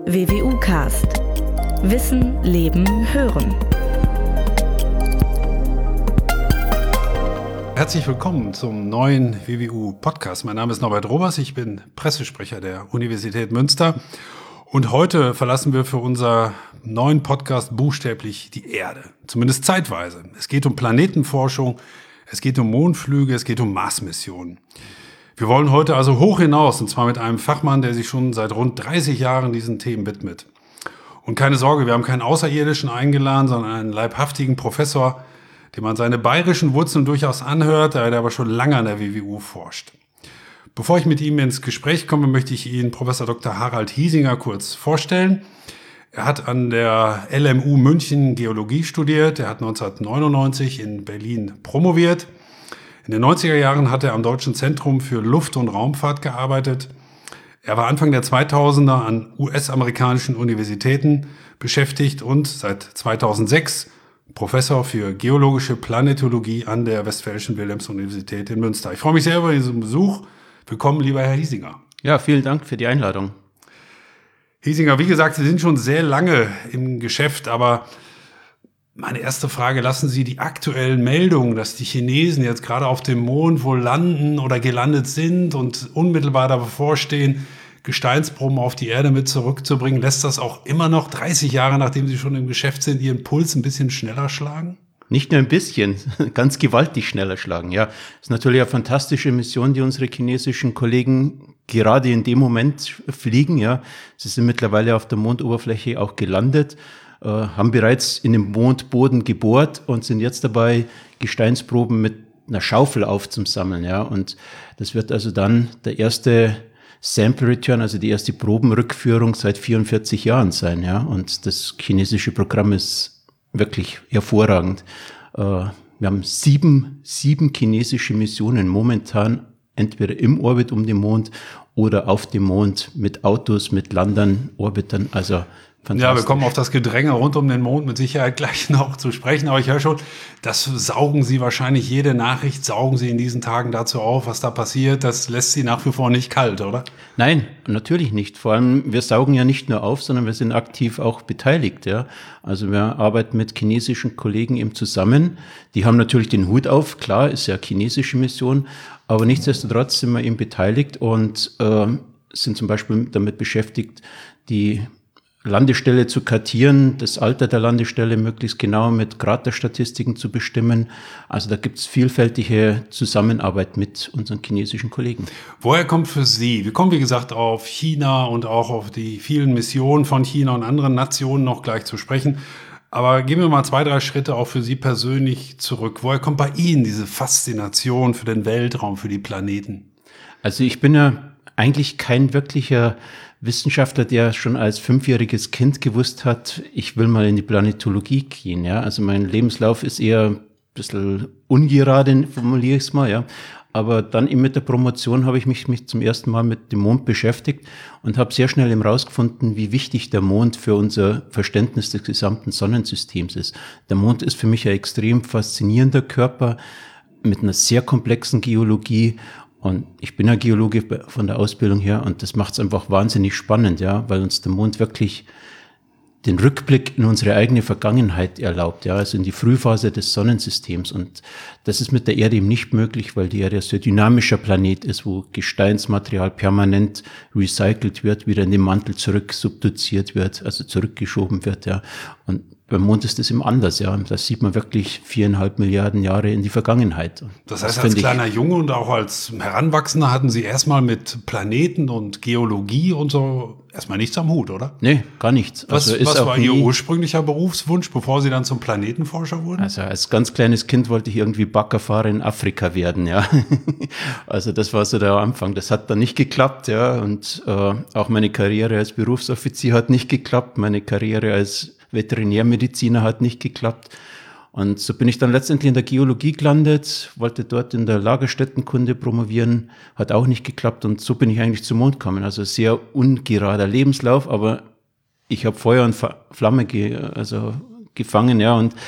WWU-Cast. Wissen, Leben, Hören. Herzlich willkommen zum neuen WWU-Podcast. Mein Name ist Norbert Robers, ich bin Pressesprecher der Universität Münster. Und heute verlassen wir für unser neuen Podcast buchstäblich die Erde, zumindest zeitweise. Es geht um Planetenforschung, es geht um Mondflüge, es geht um Marsmissionen. Wir wollen heute also hoch hinaus, und zwar mit einem Fachmann, der sich schon seit rund 30 Jahren diesen Themen widmet. Und keine Sorge, wir haben keinen Außerirdischen eingeladen, sondern einen leibhaftigen Professor, dem man seine bayerischen Wurzeln durchaus anhört, der aber schon lange an der WWU forscht. Bevor ich mit ihm ins Gespräch komme, möchte ich Ihnen Professor Dr. Harald Hiesinger kurz vorstellen. Er hat an der LMU München Geologie studiert. Er hat 1999 in Berlin promoviert. In den 90er Jahren hat er am Deutschen Zentrum für Luft- und Raumfahrt gearbeitet. Er war Anfang der 2000er an US-amerikanischen Universitäten beschäftigt und seit 2006 Professor für geologische Planetologie an der Westfälischen Wilhelms-Universität in Münster. Ich freue mich sehr über diesen Besuch. Willkommen, lieber Herr Hiesinger. Ja, vielen Dank für die Einladung. Hiesinger, wie gesagt, Sie sind schon sehr lange im Geschäft, aber meine erste Frage, lassen Sie die aktuellen Meldungen, dass die Chinesen jetzt gerade auf dem Mond wohl landen oder gelandet sind und unmittelbar davor stehen, Gesteinsproben auf die Erde mit zurückzubringen, lässt das auch immer noch 30 Jahre, nachdem Sie schon im Geschäft sind, Ihren Puls ein bisschen schneller schlagen? Nicht nur ein bisschen, ganz gewaltig schneller schlagen, ja. Ist natürlich eine fantastische Mission, die unsere chinesischen Kollegen gerade in dem Moment fliegen, ja. Sie sind mittlerweile auf der Mondoberfläche auch gelandet, haben bereits in den Mondboden gebohrt und sind jetzt dabei, Gesteinsproben mit einer Schaufel aufzusammeln, ja. Und das wird also dann der erste Sample Return, also die erste Probenrückführung seit 44 Jahren sein, ja. Und das chinesische Programm ist wirklich hervorragend. Wir haben sieben chinesische Missionen momentan, entweder im Orbit um den Mond oder auf dem Mond mit Autos, mit Landern, Orbitern, also ja, wir kommen auf das Gedränge rund um den Mond mit Sicherheit gleich noch zu sprechen. Aber ich höre schon, das saugen Sie wahrscheinlich, jede Nachricht saugen Sie in diesen Tagen dazu auf, was da passiert. Das lässt Sie nach wie vor nicht kalt, oder? Nein, natürlich nicht. Vor allem, wir saugen ja nicht nur auf, sondern wir sind aktiv auch beteiligt. Ja. Also wir arbeiten mit chinesischen Kollegen eben zusammen. Die haben natürlich den Hut auf, klar, ist ja eine chinesische Mission. Aber nichtsdestotrotz sind wir eben beteiligt und sind zum Beispiel damit beschäftigt, die Landestelle zu kartieren, das Alter der Landestelle möglichst genau mit Kraterstatistiken zu bestimmen. Also da gibt es vielfältige Zusammenarbeit mit unseren chinesischen Kollegen. Woher kommt für Sie? Wir kommen, wie gesagt, auf China und auch auf die vielen Missionen von China und anderen Nationen noch gleich zu sprechen. Aber gehen wir mal 2-3 Schritte auch für Sie persönlich zurück. Woher kommt bei Ihnen diese Faszination für den Weltraum, für die Planeten? Also ich bin ja eigentlich kein wirklicher Wissenschaftler, der schon als 5-jähriges Kind gewusst hat, ich will mal in die Planetologie gehen, ja. Also mein Lebenslauf ist eher ein bisschen ungerade, formuliere ich es mal, ja. Aber dann eben mit der Promotion habe ich mich zum ersten Mal mit dem Mond beschäftigt und habe sehr schnell herausgefunden, wie wichtig der Mond für unser Verständnis des gesamten Sonnensystems ist. Der Mond ist für mich ein extrem faszinierender Körper mit einer sehr komplexen Geologie. Und ich bin ja Geologe von der Ausbildung her und das macht es einfach wahnsinnig spannend, ja, weil uns der Mond wirklich den Rückblick in unsere eigene Vergangenheit erlaubt, ja, also in die Frühphase des Sonnensystems. Und das ist mit der Erde eben nicht möglich, weil die Erde ein sehr dynamischer Planet ist, wo Gesteinsmaterial permanent recycelt wird, wieder in den Mantel zurück subduziert wird, also zurückgeschoben wird, ja. Und beim Mond ist das eben anders, ja. Da sieht man wirklich 4,5 Milliarden Jahre in die Vergangenheit. Das heißt, als kleiner Junge und auch als Heranwachsender hatten Sie erstmal mit Planeten und Geologie und so erstmal nichts am Hut, oder? Nee, gar nichts. Was war Ihr ursprünglicher Berufswunsch, bevor Sie dann zum Planetenforscher wurden? Also als ganz kleines Kind wollte ich irgendwie Baggerfahrer in Afrika werden, ja. Also das war so der Anfang. Das hat dann nicht geklappt, ja. Und auch meine Karriere als Berufsoffizier hat nicht geklappt. Meine Karriere als Veterinärmediziner hat nicht geklappt. Und so bin ich dann letztendlich in der Geologie gelandet, wollte dort in der Lagerstättenkunde promovieren, hat auch nicht geklappt und so bin ich eigentlich zum Mond gekommen. Also sehr ungerader Lebenslauf, aber ich habe Feuer und Flamme gefangen, ja, und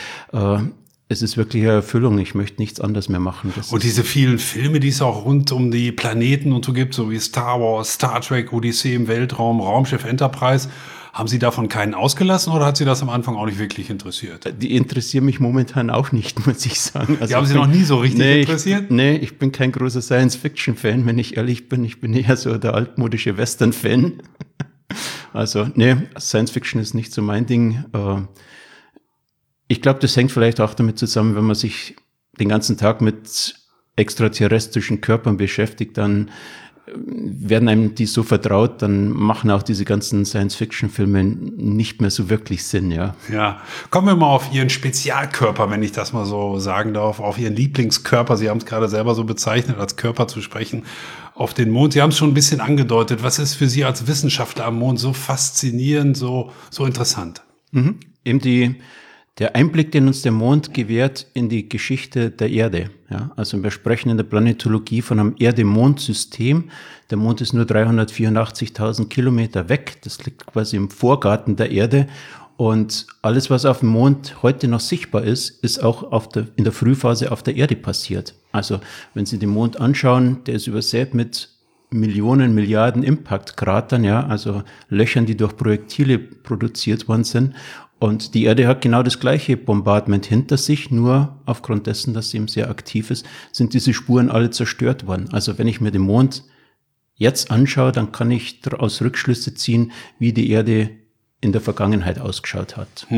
es ist wirklich eine Erfüllung. Ich möchte nichts anderes mehr machen. Und diese vielen Filme, die es auch rund um die Planeten und so gibt, so wie Star Wars, Star Trek, Odyssee im Weltraum, Raumschiff Enterprise, Haben Sie davon keinen ausgelassen oder hat Sie das am Anfang auch nicht wirklich interessiert? Die interessieren mich momentan auch nicht, muss ich sagen. Also die haben Sie noch nie so richtig interessiert? Ich bin kein großer Science-Fiction-Fan, wenn ich ehrlich bin. Ich bin eher so der altmodische Western-Fan. Also, Science-Fiction ist nicht so mein Ding. Ich glaube, das hängt vielleicht auch damit zusammen, wenn man sich den ganzen Tag mit extraterrestrischen Körpern beschäftigt, dann werden einem die so vertraut, dann machen auch diese ganzen Science-Fiction-Filme nicht mehr so wirklich Sinn, ja. Ja, kommen wir mal auf Ihren Spezialkörper, wenn ich das mal so sagen darf, auf Ihren Lieblingskörper. Sie haben es gerade selber so bezeichnet, als Körper zu sprechen, auf den Mond. Sie haben es schon ein bisschen angedeutet. Was ist für Sie als Wissenschaftler am Mond so faszinierend, so interessant? Eben der Einblick, den uns der Mond gewährt in die Geschichte der Erde. Ja, also wir sprechen in der Planetologie von einem Erde-Mond-System. Der Mond ist nur 384.000 Kilometer weg. Das liegt quasi im Vorgarten der Erde. Und alles, was auf dem Mond heute noch sichtbar ist, ist auch in der Frühphase auf der Erde passiert. Also wenn Sie den Mond anschauen, der ist übersät mit Millionen, Milliarden Impact-Kratern, ja, also Löchern, die durch Projektile produziert worden sind. Und die Erde hat genau das gleiche Bombardment hinter sich, nur aufgrund dessen, dass sie eben sehr aktiv ist, sind diese Spuren alle zerstört worden. Also wenn ich mir den Mond jetzt anschaue, dann kann ich daraus Rückschlüsse ziehen, wie die Erde in der Vergangenheit ausgeschaut hat.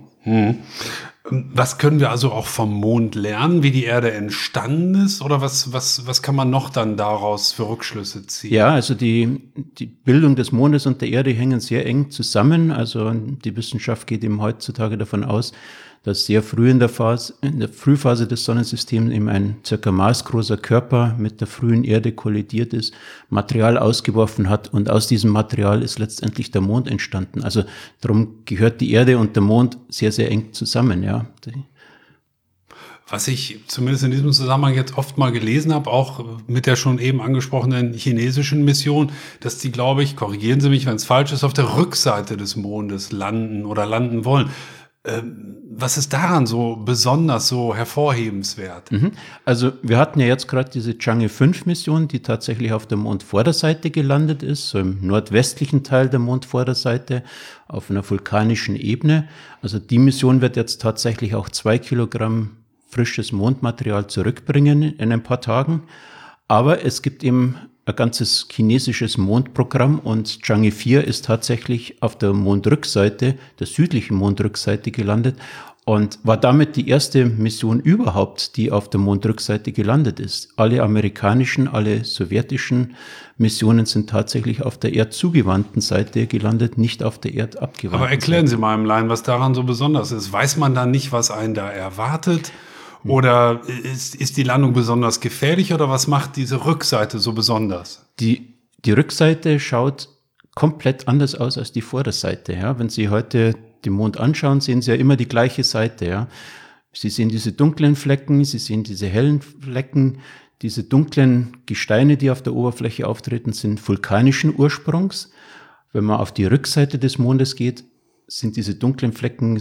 Was können wir also auch vom Mond lernen, wie die Erde entstanden ist? Oder was kann man noch dann daraus für Rückschlüsse ziehen? Ja, also die Bildung des Mondes und der Erde hängen sehr eng zusammen. Also die Wissenschaft geht eben heutzutage davon aus, dass sehr früh in der Frühphase des Sonnensystems eben ein circa maßgroßer Körper mit der frühen Erde kollidiert ist, Material ausgeworfen hat und aus diesem Material ist letztendlich der Mond entstanden. Also darum gehört die Erde und der Mond sehr, sehr eng zusammen, ja. Was ich zumindest in diesem Zusammenhang jetzt oft mal gelesen habe, auch mit der schon eben angesprochenen chinesischen Mission, dass die, glaube ich, korrigieren Sie mich, wenn es falsch ist, auf der Rückseite des Mondes landen oder landen wollen. Was ist daran so besonders, so hervorhebenswert? Also wir hatten ja jetzt gerade diese Chang'e 5 Mission, die tatsächlich auf der Mondvorderseite gelandet ist, so im nordwestlichen Teil der Mondvorderseite auf einer vulkanischen Ebene. Also die Mission wird jetzt tatsächlich auch 2 Kilogramm frisches Mondmaterial zurückbringen in ein paar Tagen. Aber es gibt eben ein ganzes chinesisches Mondprogramm und Chang'e 4 ist tatsächlich auf der Mondrückseite, der südlichen Mondrückseite gelandet und war damit die erste Mission überhaupt, die auf der Mondrückseite gelandet ist. Alle amerikanischen, alle sowjetischen Missionen sind tatsächlich auf der erdzugewandten Seite gelandet, nicht auf der erdabgewandten Seite. Aber erklären Sie mal im Laien, was daran so besonders ist. Weiß man dann nicht, was einen da erwartet? Oder ist die Landung besonders gefährlich oder was macht diese Rückseite so besonders? Die Rückseite schaut komplett anders aus als die Vorderseite. Ja? Wenn Sie heute den Mond anschauen, sehen Sie ja immer die gleiche Seite. Ja? Sie sehen diese dunklen Flecken, Sie sehen diese hellen Flecken. Diese dunklen Gesteine, die auf der Oberfläche auftreten, sind vulkanischen Ursprungs. Wenn man auf die Rückseite des Mondes geht, sind diese dunklen Flecken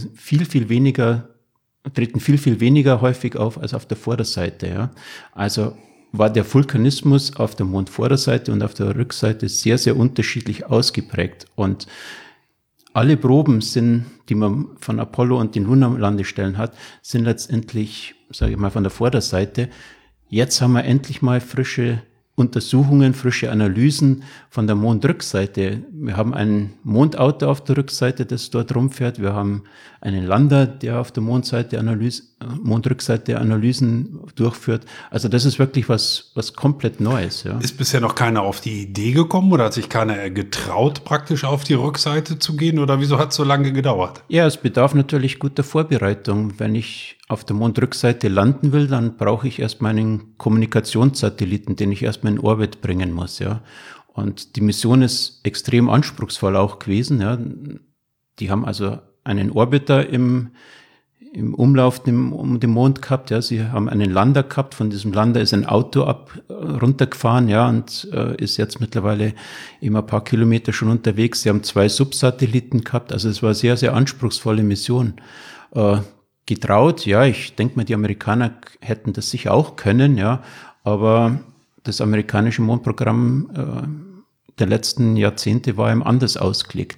treten viel weniger häufig auf als auf der Vorderseite. Ja. Also war der Vulkanismus auf der Mondvorderseite und auf der Rückseite sehr, sehr unterschiedlich ausgeprägt. Und alle Proben die man von Apollo und den Lunarlandestellen hat, sind letztendlich, sage ich mal, von der Vorderseite. Jetzt haben wir endlich mal frische Untersuchungen, frische Analysen von der Mondrückseite. Wir haben ein Mondauto auf der Rückseite, das dort rumfährt. Wir haben einen Lander, der auf der Mondrückseite Analysen durchführt. Also das ist wirklich was komplett Neues. Ja. Ist bisher noch keiner auf die Idee gekommen oder hat sich keiner getraut, praktisch auf die Rückseite zu gehen? Oder wieso hat es so lange gedauert? Ja, es bedarf natürlich guter Vorbereitung. Wenn ich auf der Mondrückseite landen will, dann brauche ich erstmal einen Kommunikationssatelliten, den ich erstmal in Orbit bringen muss, ja. Und die Mission ist extrem anspruchsvoll auch gewesen, ja. Die haben also einen Orbiter im Umlauf um den Mond gehabt, ja. Sie haben einen Lander gehabt, von diesem Lander ist ein Auto runtergefahren, ja, und ist jetzt mittlerweile immer ein paar Kilometer schon unterwegs. Sie haben 2 Subsatelliten gehabt, also es war eine sehr, sehr anspruchsvolle Mission. Getraut, ja, ich denke mal, die Amerikaner hätten das sicher auch können, ja, aber das amerikanische Mondprogramm der letzten Jahrzehnte war eben anders ausgelegt, ja.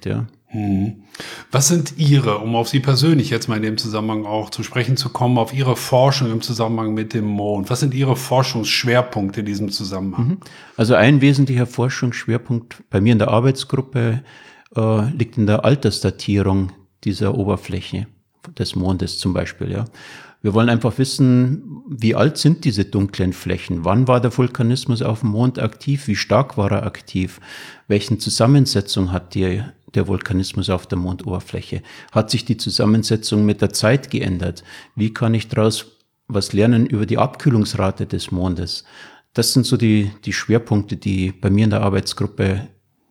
Was sind Ihre, um auf Sie persönlich jetzt mal in dem Zusammenhang auch zu sprechen zu kommen, auf Ihre Forschung im Zusammenhang mit dem Mond? Was sind Ihre Forschungsschwerpunkte in diesem Zusammenhang? Also ein wesentlicher Forschungsschwerpunkt bei mir in der Arbeitsgruppe liegt in der Altersdatierung dieser Oberfläche des Mondes zum Beispiel. Ja. Wir wollen einfach wissen, wie alt sind diese dunklen Flächen? Wann war der Vulkanismus auf dem Mond aktiv? Wie stark war er aktiv? Welche Zusammensetzung hat der Vulkanismus auf der Mondoberfläche? Hat sich die Zusammensetzung mit der Zeit geändert? Wie kann ich daraus was lernen über die Abkühlungsrate des Mondes? Das sind so die Schwerpunkte, die bei mir in der Arbeitsgruppe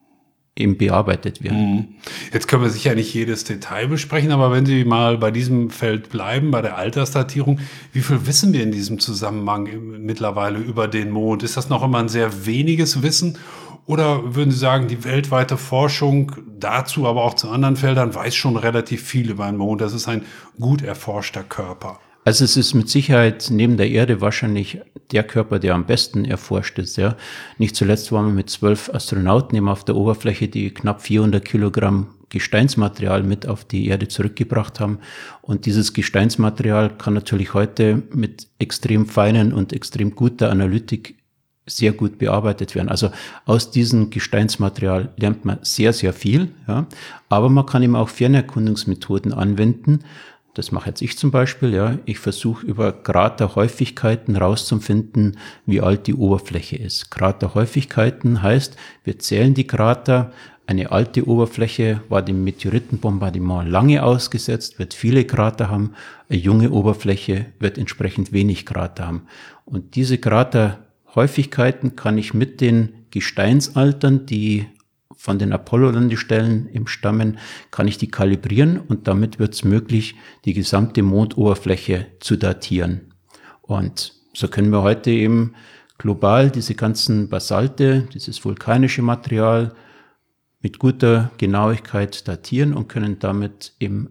eben bearbeitet werden. Jetzt können wir sicher nicht jedes Detail besprechen, aber wenn Sie mal bei diesem Feld bleiben, bei der Altersdatierung, wie viel wissen wir in diesem Zusammenhang mittlerweile über den Mond? Ist das noch immer ein sehr weniges Wissen? Oder würden Sie sagen, die weltweite Forschung dazu, aber auch zu anderen Feldern, weiß schon relativ viel über den Mond? Das ist ein gut erforschter Körper. Also es ist mit Sicherheit neben der Erde wahrscheinlich der Körper, der am besten erforscht ist. Ja. Nicht zuletzt waren wir mit 12 Astronauten eben auf der Oberfläche, die knapp 400 Kilogramm Gesteinsmaterial mit auf die Erde zurückgebracht haben. Und dieses Gesteinsmaterial kann natürlich heute mit extrem feinen und extrem guter Analytik sehr gut bearbeitet werden. Also aus diesem Gesteinsmaterial lernt man sehr, sehr viel. Ja. Aber man kann eben auch Fernerkundungsmethoden anwenden. Das mache jetzt ich zum Beispiel, ja. Ich versuche über Kraterhäufigkeiten rauszufinden, wie alt die Oberfläche ist. Kraterhäufigkeiten heißt, wir zählen die Krater. Eine alte Oberfläche war dem Meteoritenbombardement lange ausgesetzt, wird viele Krater haben. Eine junge Oberfläche wird entsprechend wenig Krater haben. Und diese Kraterhäufigkeiten kann ich mit den Gesteinsaltern, die von den Apollo-Landestellen im Stammen, kann ich die kalibrieren und damit wird es möglich, die gesamte Mondoberfläche zu datieren. Und so können wir heute eben global diese ganzen Basalte, dieses vulkanische Material mit guter Genauigkeit datieren und können damit eben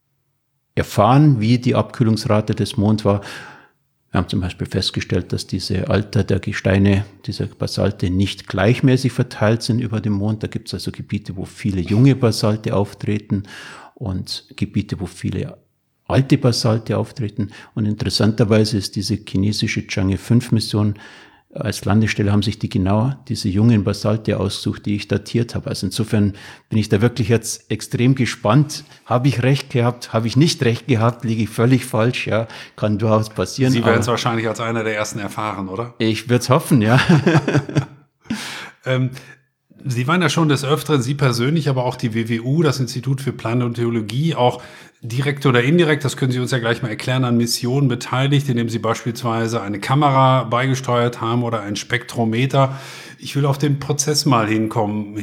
erfahren, wie die Abkühlungsrate des Mondes war. Wir haben zum Beispiel festgestellt, dass diese Alter der Gesteine, dieser Basalte nicht gleichmäßig verteilt sind über dem Mond. Da gibt es also Gebiete, wo viele junge Basalte auftreten und Gebiete, wo viele alte Basalte auftreten. Und interessanterweise ist diese chinesische Chang'e 5 Mission als Landestelle haben sich diese jungen Basalte ausgesucht, die ich datiert habe. Also insofern bin ich da wirklich jetzt extrem gespannt. Habe ich recht gehabt? Habe ich nicht recht gehabt? Liege ich völlig falsch? Ja, kann durchaus passieren. Sie werden es wahrscheinlich als einer der ersten erfahren, oder? Ich würde es hoffen, ja. Sie waren ja schon des Öfteren, Sie persönlich, aber auch die WWU, das Institut für Paläontologie, auch direkt oder indirekt, das können Sie uns ja gleich mal erklären, an Missionen beteiligt, indem Sie beispielsweise eine Kamera beigesteuert haben oder ein Spektrometer. Ich will auf den Prozess mal hinauskommen.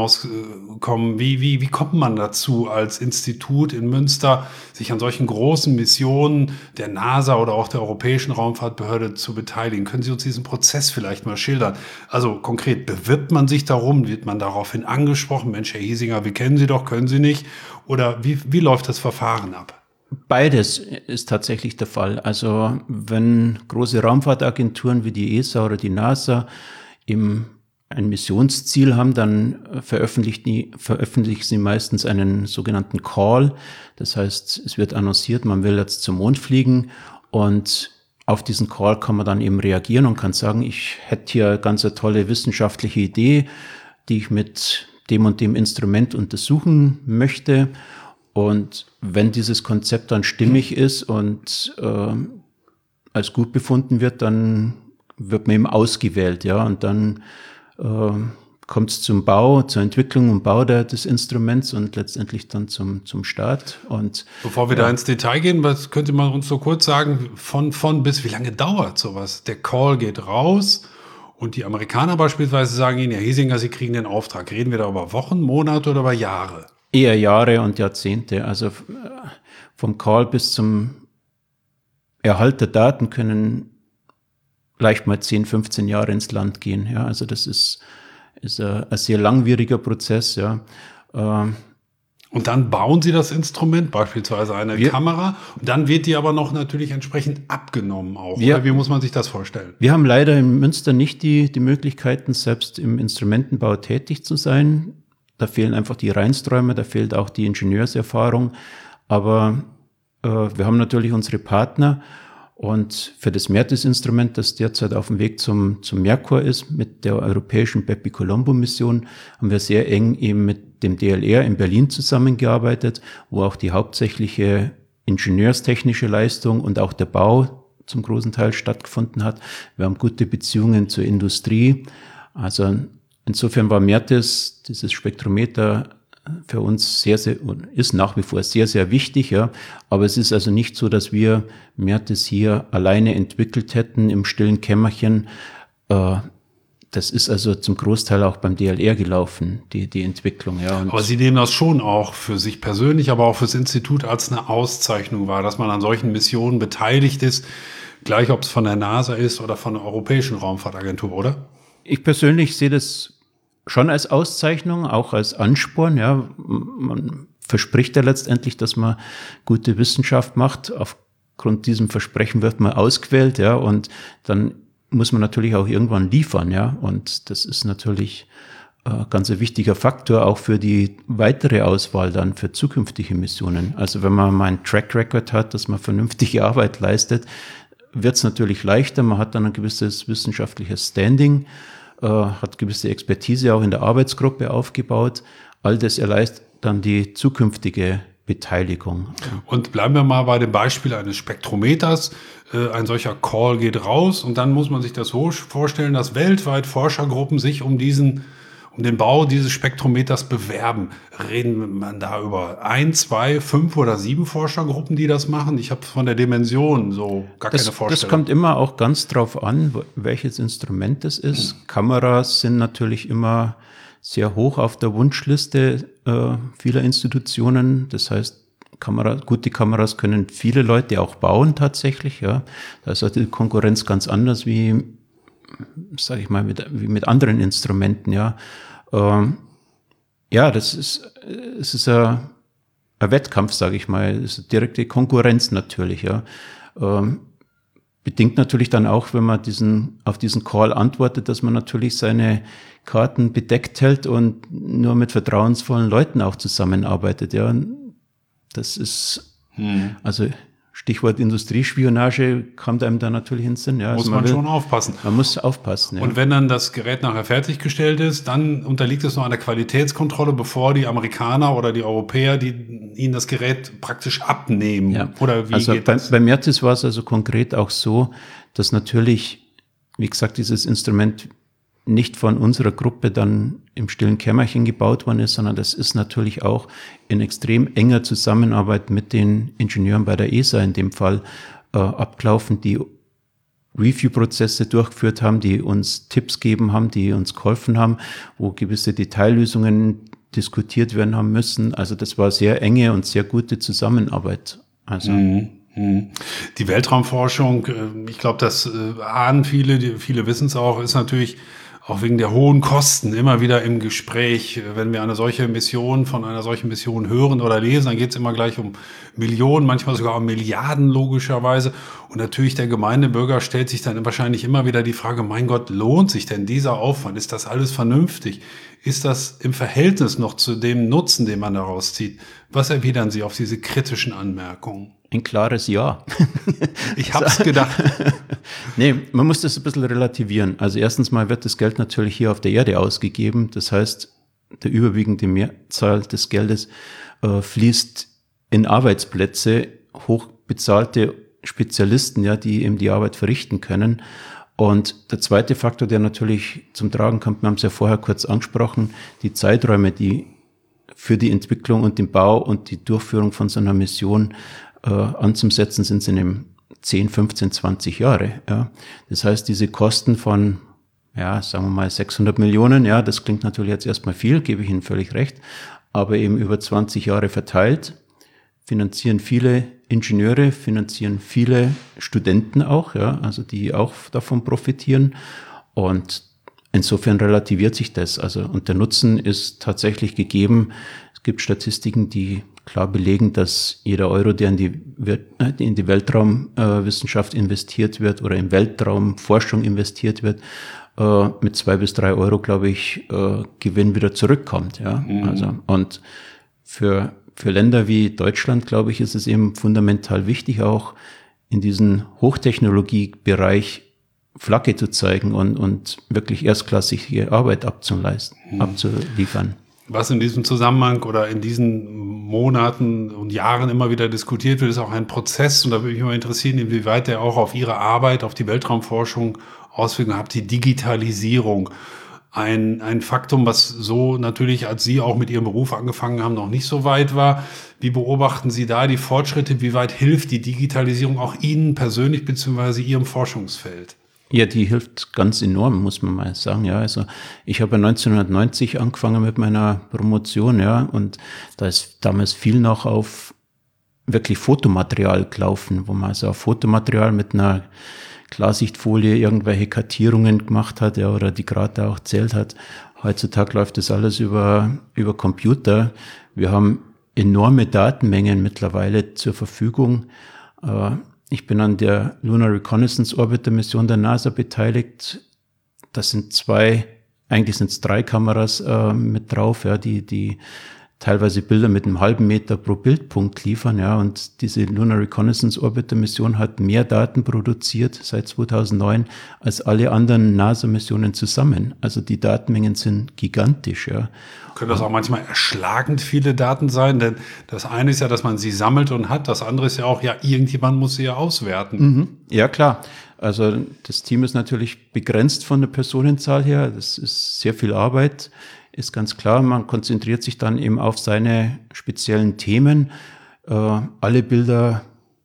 Wie kommt man dazu, als Institut in Münster sich an solchen großen Missionen der NASA oder auch der Europäischen Raumfahrtbehörde zu beteiligen? Können Sie uns diesen Prozess vielleicht mal schildern? Also konkret, bewirbt man sich darum? Wird man daraufhin angesprochen? Mensch, Herr Hiesinger, wir kennen Sie doch, können Sie nicht? Oder wie läuft das Verfahren ab? Beides ist tatsächlich der Fall. Also wenn große Raumfahrtagenturen wie die ESA oder die NASA ein Missionsziel haben, dann veröffentlichen sie meistens einen sogenannten Call. Das heißt, es wird annonciert, man will jetzt zum Mond fliegen und auf diesen Call kann man dann eben reagieren und kann sagen, ich hätte hier ganz eine tolle wissenschaftliche Idee, die ich mit dem und dem Instrument untersuchen möchte. Und wenn dieses Konzept dann stimmig ist und als gut befunden wird, dann wird man eben ausgewählt, ja, und dann kommt es zum Bau, zur Entwicklung und Bau des Instruments und letztendlich dann zum Start. Und bevor wir da ins Detail gehen, was könnte man uns so kurz sagen, von bis, wie lange dauert sowas? Der Call geht raus und die Amerikaner beispielsweise sagen Ihnen, Herr Hiesinger, Sie kriegen den Auftrag. Reden wir da über Wochen, Monate oder über Jahre? Eher Jahre und Jahrzehnte. Also vom Call bis zum Erhalt der Daten können leicht mal 10, 15 Jahre ins Land gehen. Ja, also das ist ein sehr langwieriger Prozess. Ja. Und dann bauen Sie das Instrument, beispielsweise eine Kamera, und dann wird die aber noch natürlich entsprechend abgenommen auch. Oder wie muss man sich das vorstellen? Wir haben leider in Münster nicht die Möglichkeiten, selbst im Instrumentenbau tätig zu sein. Da fehlen einfach die Reinsträume, da fehlt auch die Ingenieurserfahrung. Aber wir haben natürlich unsere Partner. Und für das Mertis-Instrument, das derzeit auf dem Weg zum Merkur ist, mit der europäischen Bepi-Colombo-Mission, haben wir sehr eng eben mit dem DLR in Berlin zusammengearbeitet, wo auch die hauptsächliche ingenieurstechnische Leistung und auch der Bau zum großen Teil stattgefunden hat. Wir haben gute Beziehungen zur Industrie. Also insofern war Mertis, dieses Spektrometer, für uns ist nach wie vor sehr, sehr wichtig, ja. Aber es ist also nicht so, dass wir Mertis hier alleine entwickelt hätten im stillen Kämmerchen. Das ist also zum Großteil auch beim DLR gelaufen, die Entwicklung, ja. Aber Sie nehmen das schon auch für sich persönlich, aber auch fürs Institut als eine Auszeichnung wahr, dass man an solchen Missionen beteiligt ist, gleich ob es von der NASA ist oder von der Europäischen Raumfahrtagentur, oder? Ich persönlich sehe das schon als Auszeichnung, auch als Ansporn, ja. Man verspricht ja letztendlich, dass man gute Wissenschaft macht. Aufgrund diesem Versprechen wird man ausgewählt, ja, und dann muss man natürlich auch irgendwann liefern, ja. Und das ist natürlich ganz ein wichtiger Faktor auch für die weitere Auswahl dann für zukünftige Missionen. Also wenn man mal einen Track Record hat, dass man vernünftige Arbeit leistet, wird es natürlich leichter. Man hat dann ein gewisses wissenschaftliches Standing, hat gewisse Expertise auch in der Arbeitsgruppe aufgebaut. All das erleichtert dann die zukünftige Beteiligung. Und bleiben wir mal bei dem Beispiel eines Spektrometers. Ein solcher Call geht raus und dann muss man sich das so vorstellen, dass weltweit Forschergruppen sich um den Bau dieses Spektrometers bewerben. Reden man da über 1, 2, 5 oder 7 Forschergruppen, die das machen? Ich habe von der Dimension so gar keine Vorstellung. Das kommt immer auch ganz drauf an, welches Instrument es ist. Kameras sind natürlich immer sehr hoch auf der Wunschliste vieler Institutionen. Das heißt, gute Kameras können viele Leute auch bauen tatsächlich. Ja. Da ist also die Konkurrenz ganz anders wie, sage ich mal, wie mit anderen Instrumenten, ja. Ja, es ist ein Wettkampf, sage ich mal, es ist direkte Konkurrenz natürlich, ja. Bedingt natürlich dann auch, wenn man auf diesen Call antwortet, dass man natürlich seine Karten bedeckt hält und nur mit vertrauensvollen Leuten auch zusammenarbeitet, ja. Das ist, also Stichwort Industriespionage kommt einem da natürlich ins Sinn. Ja. Muss man schon aufpassen. Man muss aufpassen. Ja. Und wenn dann das Gerät nachher fertiggestellt ist, dann unterliegt es noch einer Qualitätskontrolle, bevor die Amerikaner oder die Europäer ihnen das Gerät praktisch abnehmen. Ja. Oder wie geht das? Bei Mertis war es also konkret auch so, dass natürlich, wie gesagt, dieses Instrument nicht von unserer Gruppe dann im stillen Kämmerchen gebaut worden ist, sondern das ist natürlich auch in extrem enger Zusammenarbeit mit den Ingenieuren bei der ESA in dem Fall abgelaufen, die Review-Prozesse durchgeführt haben, die uns Tipps gegeben haben, die uns geholfen haben, wo gewisse Detaillösungen diskutiert werden haben müssen. Also das war sehr enge und sehr gute Zusammenarbeit. Also die Weltraumforschung, ich glaube, das ahnen viele wissen es auch, ist natürlich auch wegen der hohen Kosten immer wieder im Gespräch. Wenn wir von einer solchen Mission hören oder lesen, dann geht es immer gleich um Millionen, manchmal sogar um Milliarden logischerweise. Und natürlich der Gemeindebürger stellt sich dann wahrscheinlich immer wieder die Frage, mein Gott, lohnt sich denn dieser Aufwand? Ist das alles vernünftig? Ist das im Verhältnis noch zu dem Nutzen, den man daraus zieht? Was erwidern Sie auf diese kritischen Anmerkungen? Ein klares Ja. Ich hab's gedacht. Nee, man muss das ein bisschen relativieren. Also erstens mal wird das Geld natürlich hier auf der Erde ausgegeben. Das heißt, der überwiegende Mehrzahl des Geldes fließt in Arbeitsplätze, hochbezahlte Spezialisten, ja, die eben die Arbeit verrichten können. Und der zweite Faktor, der natürlich zum Tragen kommt, wir haben es ja vorher kurz angesprochen, die Zeiträume, die für die Entwicklung und den Bau und die Durchführung von so einer Mission anzusetzen, sind in dem 10, 15, 20 Jahre. Ja. Das heißt, diese Kosten von, ja, sagen wir mal 600 Millionen, ja, das klingt natürlich jetzt erstmal viel, gebe ich Ihnen völlig recht, aber eben über 20 Jahre verteilt, finanzieren viele Ingenieure, finanzieren viele Studenten auch, ja, also die auch davon profitieren. Und insofern relativiert sich das. Also, und der Nutzen ist tatsächlich gegeben. Es gibt Statistiken, die klar belegen, dass jeder Euro, der in die Weltraumwissenschaft investiert wird oder in Weltraumforschung investiert wird, mit 2 bis 3 Euro, glaube ich, Gewinn wieder zurückkommt. Ja? Also, und für Länder wie Deutschland, glaube ich, ist es eben fundamental wichtig, auch in diesen Hochtechnologiebereich Flagge zu zeigen und wirklich erstklassige Arbeit abzuliefern. Was in diesem Zusammenhang oder in diesen Monaten und Jahren immer wieder diskutiert wird, ist auch ein Prozess. Und da würde mich mal interessieren, inwieweit der auch auf Ihre Arbeit, auf die Weltraumforschung Auswirkungen hat, die Digitalisierung. Ein Faktum, was so natürlich, als Sie auch mit Ihrem Beruf angefangen haben, noch nicht so weit war. Wie beobachten Sie da die Fortschritte? Wie weit hilft die Digitalisierung auch Ihnen persönlich bzw. Ihrem Forschungsfeld? Ja, die hilft ganz enorm, muss man mal sagen. Ja, also ich habe 1990 angefangen mit meiner Promotion, ja, und da ist damals viel noch auf wirklich Fotomaterial gelaufen, wo man also auf Fotomaterial mit einer Klarsichtfolie irgendwelche Kartierungen gemacht hat, ja, oder die Grate auch zählt hat. Heutzutage läuft das alles über Computer. Wir haben enorme Datenmengen mittlerweile zur Verfügung. Ich bin an der Lunar Reconnaissance Orbiter Mission der NASA beteiligt. Das sind eigentlich sind es 3 Kameras mit drauf, ja, die teilweise Bilder mit einem halben Meter pro Bildpunkt liefern, ja, und diese Lunar Reconnaissance Orbiter Mission hat mehr Daten produziert seit 2009 als alle anderen NASA-Missionen zusammen. Also die Datenmengen sind gigantisch, ja. Können das auch manchmal erschlagend viele Daten sein? Denn das eine ist ja, dass man sie sammelt und hat. Das andere ist ja auch, ja, irgendjemand muss sie ja auswerten. Ja, klar. Also das Team ist natürlich begrenzt von der Personenzahl her. Das ist sehr viel Arbeit, ist ganz klar. Man konzentriert sich dann eben auf seine speziellen Themen. Alle Bilder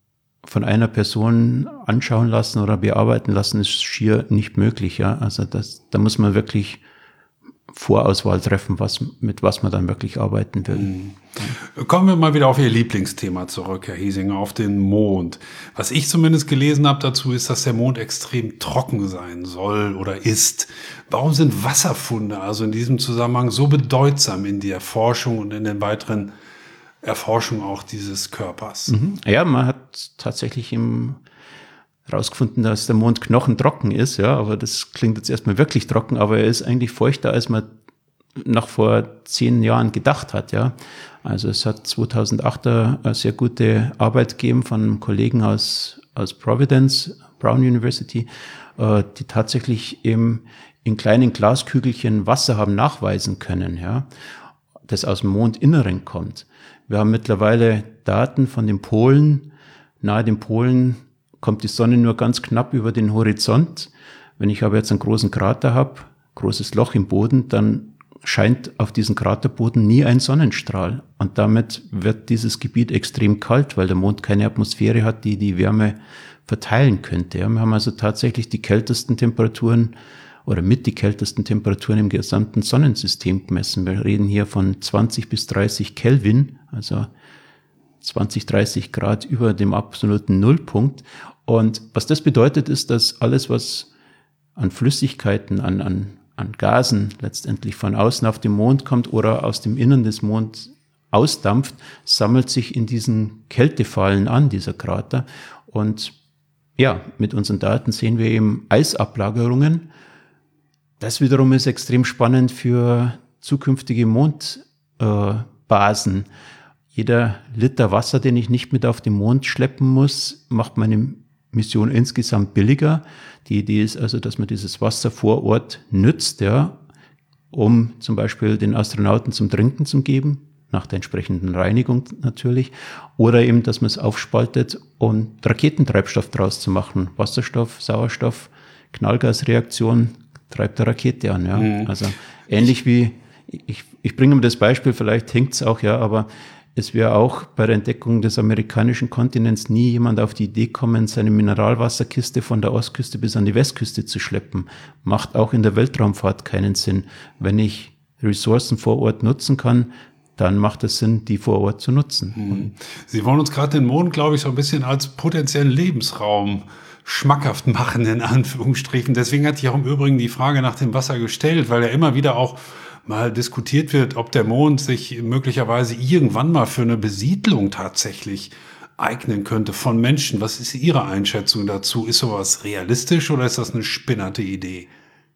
von einer Person anschauen lassen oder bearbeiten lassen, ist schier nicht möglich. Ja? Also da muss man wirklich Vorauswahl treffen, mit was man dann wirklich arbeiten will. Kommen wir mal wieder auf Ihr Lieblingsthema zurück, Herr Hiesinger, auf den Mond. Was ich zumindest gelesen habe dazu, ist, dass der Mond extrem trocken sein soll oder ist. Warum sind Wasserfunde also in diesem Zusammenhang so bedeutsam in der Forschung und in den weiteren Erforschung auch dieses Körpers? Ja, man hat tatsächlich herausgefunden, dass der Mond knochentrocken ist, ja, aber das klingt jetzt erstmal wirklich trocken, aber er ist eigentlich feuchter, als man noch vor 10 Jahren gedacht hat, ja. Also es hat 2008 eine sehr gute Arbeit gegeben von einem Kollegen aus Providence, Brown University, die tatsächlich eben in kleinen Glaskügelchen Wasser haben nachweisen können, ja, das aus dem Mondinneren kommt. Wir haben mittlerweile Daten von den Polen. Nahe den Polen kommt die Sonne nur ganz knapp über den Horizont. Wenn ich aber jetzt einen großen Krater habe, großes Loch im Boden, dann scheint auf diesen Kraterboden nie ein Sonnenstrahl. Und damit wird dieses Gebiet extrem kalt, weil der Mond keine Atmosphäre hat, die die Wärme verteilen könnte. Ja, wir haben also tatsächlich die kältesten Temperaturen oder mit die kältesten Temperaturen im gesamten Sonnensystem gemessen. Wir reden hier von 20 bis 30 Kelvin, also 20, 30 Grad über dem absoluten Nullpunkt. Und was das bedeutet, ist, dass alles, was an Flüssigkeiten, an Gasen letztendlich von außen auf den Mond kommt oder aus dem Innern des Monds ausdampft, sammelt sich in diesen Kältefallen an, dieser Krater. Und ja, mit unseren Daten sehen wir eben Eisablagerungen. Das wiederum ist extrem spannend für zukünftige Mondbasen. Jeder Liter Wasser, den ich nicht mit auf den Mond schleppen muss, macht meine Mission insgesamt billiger. Die Idee ist also, dass man dieses Wasser vor Ort nützt, ja, um zum Beispiel den Astronauten zum Trinken zu geben, nach der entsprechenden Reinigung natürlich, oder eben, dass man es aufspaltet, um Raketentreibstoff draus zu machen. Wasserstoff, Sauerstoff, Knallgasreaktion treibt eine Rakete an. Ja. Also ähnlich wie, ich bringe mir das Beispiel, vielleicht hinkt es auch, ja, aber es wäre auch bei der Entdeckung des amerikanischen Kontinents nie jemand auf die Idee kommen, seine Mineralwasserkiste von der Ostküste bis an die Westküste zu schleppen. Macht auch in der Weltraumfahrt keinen Sinn. Wenn ich Ressourcen vor Ort nutzen kann, dann macht es Sinn, die vor Ort zu nutzen. Sie wollen uns gerade den Mond, glaube ich, so ein bisschen als potenziellen Lebensraum schmackhaft machen, in Anführungsstrichen. Deswegen hatte ich auch im Übrigen die Frage nach dem Wasser gestellt, weil ja immer wieder auch mal diskutiert wird, ob der Mond sich möglicherweise irgendwann mal für eine Besiedlung tatsächlich eignen könnte von Menschen. Was ist Ihre Einschätzung dazu? Ist sowas realistisch oder ist das eine spinnerte Idee?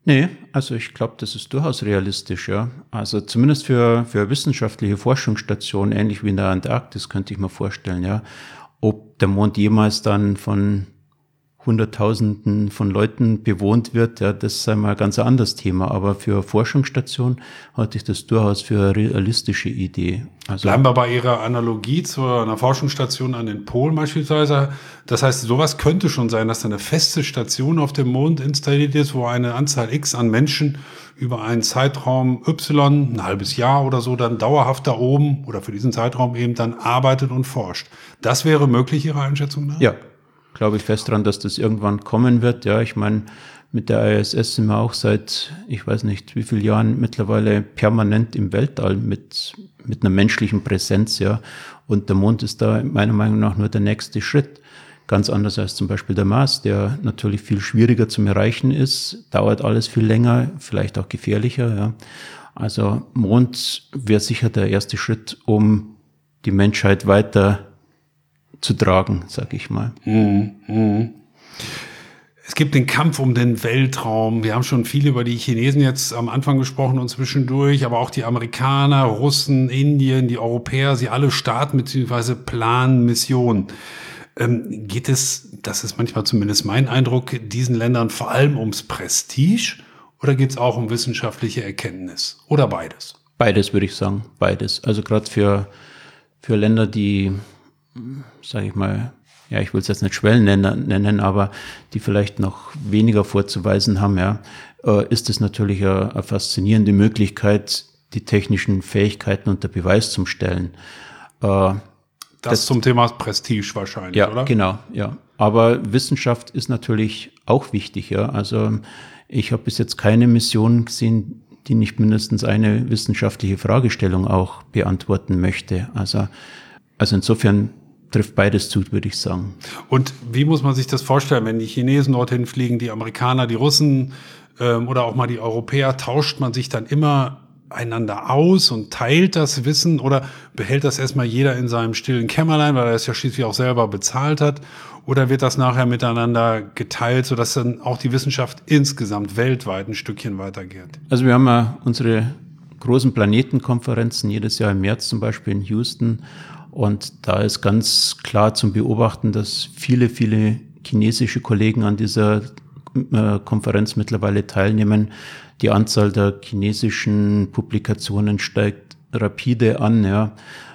Nee, also ich glaube, das ist durchaus realistisch, ja. Also zumindest für wissenschaftliche Forschungsstationen, ähnlich wie in der Antarktis, könnte ich mir vorstellen, ja. Ob der Mond jemals dann von Hunderttausenden von Leuten bewohnt wird, ja, das sei mal ein ganz anderes Thema. Aber für Forschungsstationen halte ich das durchaus für eine realistische Idee. Also Bleiben wir bei Ihrer Analogie zu einer Forschungsstation an den Polen beispielsweise. Das heißt, sowas könnte schon sein, dass da eine feste Station auf dem Mond installiert ist, wo eine Anzahl X an Menschen über einen Zeitraum Y, ein halbes Jahr oder so, dann dauerhaft da oben oder für diesen Zeitraum eben dann arbeitet und forscht. Das wäre möglich, Ihrer Einschätzung nach? ja, glaube ich fest dran, dass das irgendwann kommen wird. Ja, ich meine, mit der ISS sind wir auch seit, ich weiß nicht, wie vielen Jahren mittlerweile permanent im Weltall mit einer menschlichen Präsenz, ja. Und der Mond ist da meiner Meinung nach nur der nächste Schritt. Ganz anders als zum Beispiel der Mars, der natürlich viel schwieriger zum Erreichen ist, dauert alles viel länger, vielleicht auch gefährlicher, ja. Also Mond wäre sicher der erste Schritt, um die Menschheit weiter zu tragen, sag ich mal. Es gibt den Kampf um den Weltraum. Wir haben schon viel über die Chinesen jetzt am Anfang gesprochen und zwischendurch, aber auch die Amerikaner, Russen, Indien, die Europäer, sie alle starten bzw. planen Missionen. Geht es, das ist manchmal zumindest mein Eindruck, diesen Ländern vor allem ums Prestige oder geht es auch um wissenschaftliche Erkenntnis oder beides? Beides würde ich sagen, beides. Also gerade für Länder, die, sage ich mal, ja, ich will es jetzt nicht Schwellenländer nennen, aber die vielleicht noch weniger vorzuweisen haben, ja, ist es natürlich eine faszinierende Möglichkeit, die technischen Fähigkeiten unter Beweis zu stellen. Das zum Thema Prestige wahrscheinlich, ja, oder? Genau, ja. Aber Wissenschaft ist natürlich auch wichtig, ja. Also ich habe bis jetzt keine Mission gesehen, die nicht mindestens eine wissenschaftliche Fragestellung auch beantworten möchte. Also insofern trifft beides zu, würde ich sagen. Und wie muss man sich das vorstellen, wenn die Chinesen dorthin fliegen, die Amerikaner, die Russen oder auch mal die Europäer, tauscht man sich dann immer einander aus und teilt das Wissen oder behält das erstmal jeder in seinem stillen Kämmerlein, weil er es ja schließlich auch selber bezahlt hat? Oder wird das nachher miteinander geteilt, sodass dann auch die Wissenschaft insgesamt weltweit ein Stückchen weitergeht? Also wir haben ja unsere großen Planetenkonferenzen jedes Jahr im März zum Beispiel in Houston. Und da ist ganz klar zum Beobachten, dass viele chinesische Kollegen an dieser Konferenz mittlerweile teilnehmen. Die Anzahl der chinesischen Publikationen steigt rapide an. Ja.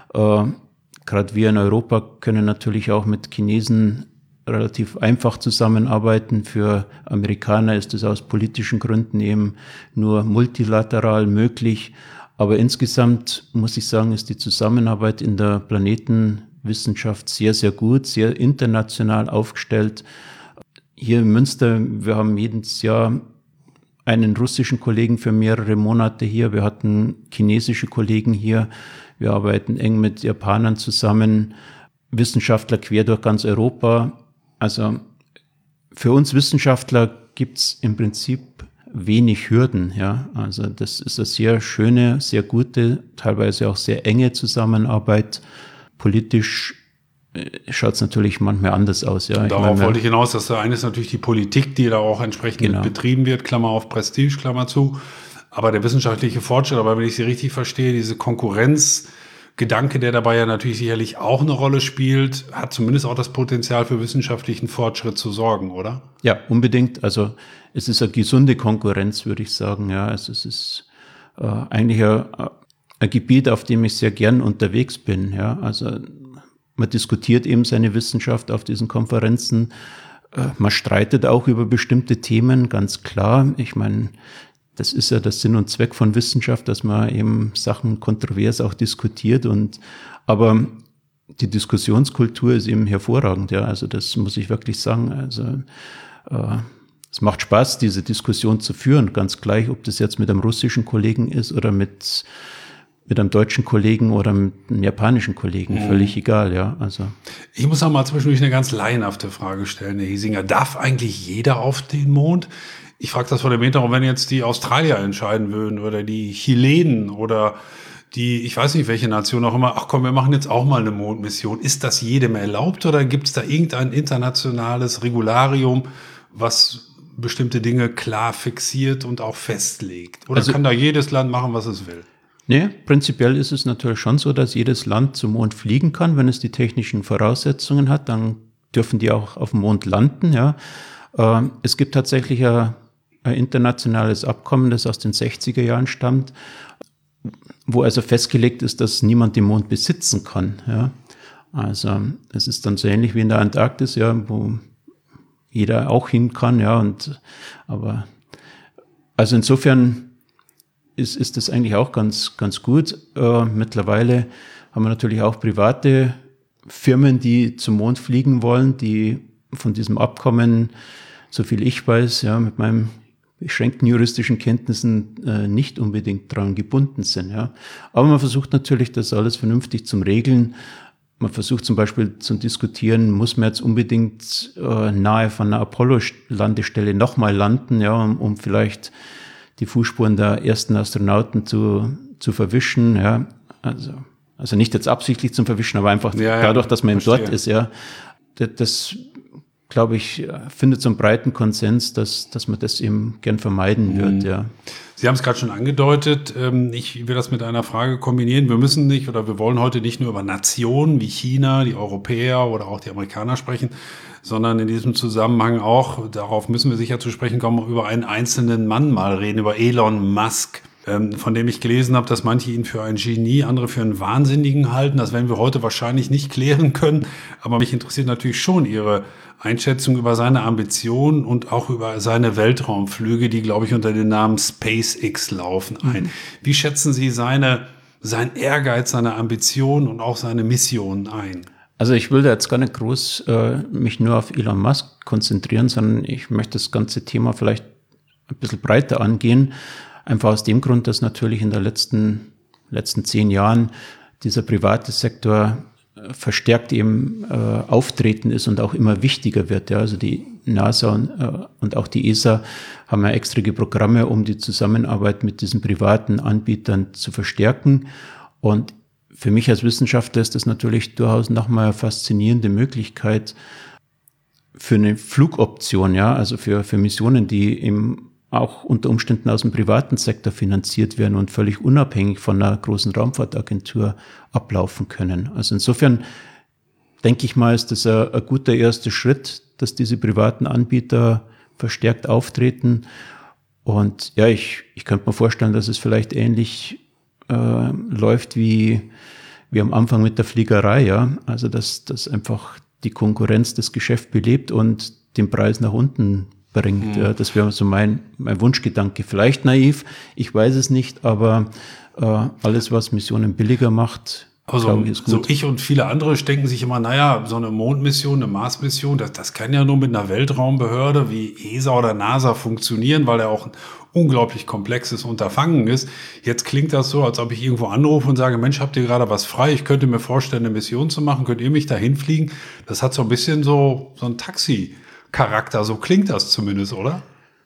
Gerade wir in Europa können natürlich auch mit Chinesen relativ einfach zusammenarbeiten. Für Amerikaner ist es aus politischen Gründen eben nur multilateral möglich. Aber insgesamt muss ich sagen, ist die Zusammenarbeit in der Planetenwissenschaft sehr, sehr gut, sehr international aufgestellt. Hier in Münster, wir haben jedes Jahr einen russischen Kollegen für mehrere Monate hier. Wir hatten chinesische Kollegen hier. Wir arbeiten eng mit Japanern zusammen. Wissenschaftler quer durch ganz Europa. Also für uns Wissenschaftler gibt's im Prinzip wenig Hürden, ja. Also das ist eine sehr schöne, sehr gute, teilweise auch sehr enge Zusammenarbeit. Politisch schaut es natürlich manchmal anders aus, ja. Darauf wollte ich hinaus, dass der eine ist natürlich die Politik, die da auch entsprechend betrieben wird, Klammer auf Prestige, Klammer zu. Aber der wissenschaftliche Fortschritt, aber wenn ich Sie richtig verstehe, diese Konkurrenzgedanke, der dabei ja natürlich sicherlich auch eine Rolle spielt, hat zumindest auch das Potenzial für wissenschaftlichen Fortschritt zu sorgen, oder? Ja, unbedingt. Also es ist eine gesunde Konkurrenz, würde ich sagen. Ja, also es ist eigentlich ein Gebiet, auf dem ich sehr gern unterwegs bin. Ja, also man diskutiert eben seine Wissenschaft auf diesen Konferenzen. Man streitet auch über bestimmte Themen, ganz klar. Ich meine, das ist ja der Sinn und Zweck von Wissenschaft, dass man eben Sachen kontrovers auch diskutiert. Aber die Diskussionskultur ist eben hervorragend. Ja, also das muss ich wirklich sagen. Also es macht Spaß, diese Diskussion zu führen, ganz gleich, ob das jetzt mit einem russischen Kollegen ist oder mit einem deutschen Kollegen oder mit einem japanischen Kollegen, völlig egal, ja. Also ich muss auch mal zwischendurch eine ganz laienhafte Frage stellen, Herr Hiesinger. Darf eigentlich jeder auf den Mond? Ich frage das vor dem Hintergrund, wenn jetzt die Australier entscheiden würden oder die Chilenen oder die, ich weiß nicht, welche Nation auch immer, ach komm, wir machen jetzt auch mal eine Mondmission. Ist das jedem erlaubt oder gibt es da irgendein internationales Regularium, was bestimmte Dinge klar fixiert und auch festlegt? Oder Also, kann da jedes Land machen, was es will? Nee, prinzipiell ist es natürlich schon so, dass jedes Land zum Mond fliegen kann. Wenn es die technischen Voraussetzungen hat, dann dürfen die auch auf dem Mond landen. Ja. Es gibt tatsächlich ein internationales Abkommen, das aus den 60er Jahren stammt, wo also festgelegt ist, dass niemand den Mond besitzen kann. Ja. Also es ist dann so ähnlich wie in der Antarktis, ja, wo jeder auch hin kann. Ja, aber also insofern ist das eigentlich auch ganz gut. Mittlerweile haben wir natürlich auch private Firmen, die zum Mond fliegen wollen, die von diesem Abkommen, so viel ich weiß, ja, mit meinen beschränkten juristischen Kenntnissen nicht unbedingt daran gebunden sind. Ja. Aber man versucht natürlich, das alles vernünftig zu regeln. Man versucht zum Beispiel zu diskutieren, muss man jetzt unbedingt nahe von einer Apollo-Landestelle nochmal landen, ja, um vielleicht die Fußspuren der ersten Astronauten zu verwischen, ja, also nicht jetzt absichtlich zum Verwischen, aber einfach dadurch, dass man eben dort ist, ja, das glaube ich, findet so einen breiten Konsens, dass man das eben gern vermeiden wird, ja. Sie haben es gerade schon angedeutet. Ich will das mit einer Frage kombinieren. Wir müssen nicht oder wir wollen heute nicht nur über Nationen wie China, die Europäer oder auch die Amerikaner sprechen, sondern in diesem Zusammenhang auch, darauf müssen wir sicher zu sprechen kommen, über einen einzelnen Mann mal reden, über Elon Musk, von dem ich gelesen habe, dass manche ihn für ein Genie, andere für einen Wahnsinnigen halten. Das werden wir heute wahrscheinlich nicht klären können. Aber mich interessiert natürlich schon Ihre Einschätzung über seine Ambitionen und auch über seine Weltraumflüge, die, glaube ich, unter dem Namen SpaceX laufen, ein. Wie schätzen Sie sein Ehrgeiz, seine Ambitionen und auch seine Mission ein? Also ich will da jetzt gar nicht groß mich nur auf Elon Musk konzentrieren, sondern ich möchte das ganze Thema vielleicht ein bisschen breiter angehen. Einfach aus dem Grund, dass natürlich in der letzten 10 Jahren dieser private Sektor verstärkt eben auftreten ist und auch immer wichtiger wird. Ja. Also die NASA und auch die ESA haben ja extra Programme, um die Zusammenarbeit mit diesen privaten Anbietern zu verstärken. Und für mich als Wissenschaftler ist das natürlich durchaus nochmal eine faszinierende Möglichkeit für eine Flugoption, ja, also für Missionen, die eben auch unter Umständen aus dem privaten Sektor finanziert werden und völlig unabhängig von einer großen Raumfahrtagentur ablaufen können. Also insofern denke ich mal, ist das ein guter erster Schritt, dass diese privaten Anbieter verstärkt auftreten. Und ja, ich könnte mir vorstellen, dass es vielleicht ähnlich läuft wie am Anfang mit der Fliegerei, ja. Also dass einfach die Konkurrenz das Geschäft belebt und den Preis nach unten bringt. Ja, das wäre so mein Wunschgedanke. Vielleicht naiv, ich weiß es nicht, aber alles, was Missionen billiger macht, glaube ich, ist gut. So ich und viele andere denken sich immer, naja, so eine Mondmission, eine Mars-Mission, das kann ja nur mit einer Weltraumbehörde wie ESA oder NASA funktionieren, weil er auch ein unglaublich komplexes Unterfangen ist. Jetzt klingt das so, als ob ich irgendwo anrufe und sage, Mensch, habt ihr gerade was frei? Ich könnte mir vorstellen, eine Mission zu machen. Könnt ihr mich da hinfliegen? Das hat so ein bisschen so ein Taxi-Charakter. So klingt das zumindest, oder?